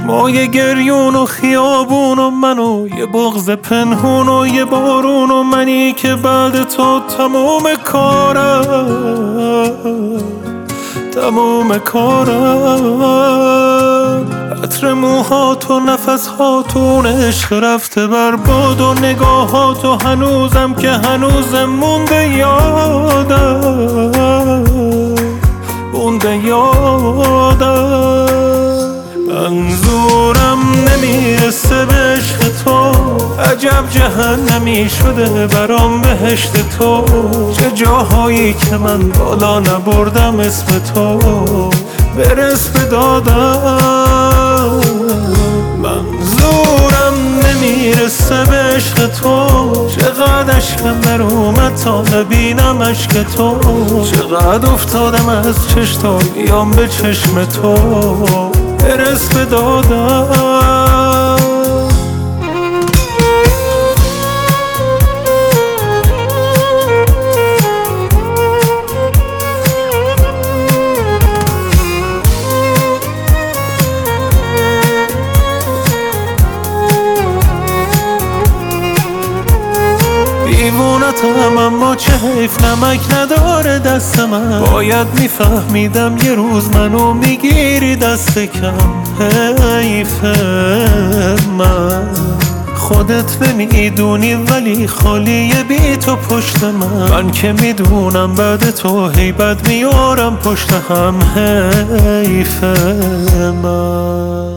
چشمای گریون و خیابون و من و یه بغض پنهون و یه بارون و منی که بعد تو تموم کارم عطر موهات و نفسهاتون عشق رفته بر باد و نگاهات و هنوزم که هنوزم مونده یادم منظورم نمیرسه به عشق تو، عجب جهنمی شده برام بهشت تو. چه جاهایی که من بالا نبردم اسم تو برس به دادم. منظورم نمیرسه به عشق تو، چقدر عشقم در اومد تا نبینم عشق تو. چقدر افتادم از چشم تا بیام به چشم تو برس به دادم. دیوونتم اما چه حیف نمک نداره دست من، باید میفهمیدم یه روز منو میگیری دست کم. حیف من خودت نمیدونی ولی خالیه بی تو پشت من که میدونم بعد تو هیبت میارم پشت هم. حیف من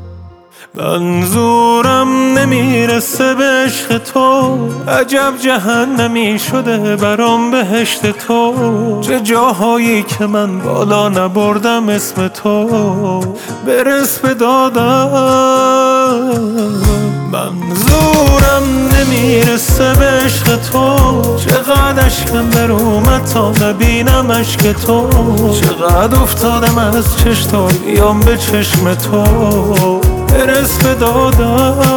منظورم نمیرسه به عشق تو، عجب جهنمی شده برام بهشت تو. چه جاهایی که من بالا نبردم اسم تو برس به دادم. منظورم نمیرسه به عشق تو، چقدر عشقم در اومد تا نبینم عشق تو. چقدر افتادم از چشم تا بیام به چشم تو برس به دادم.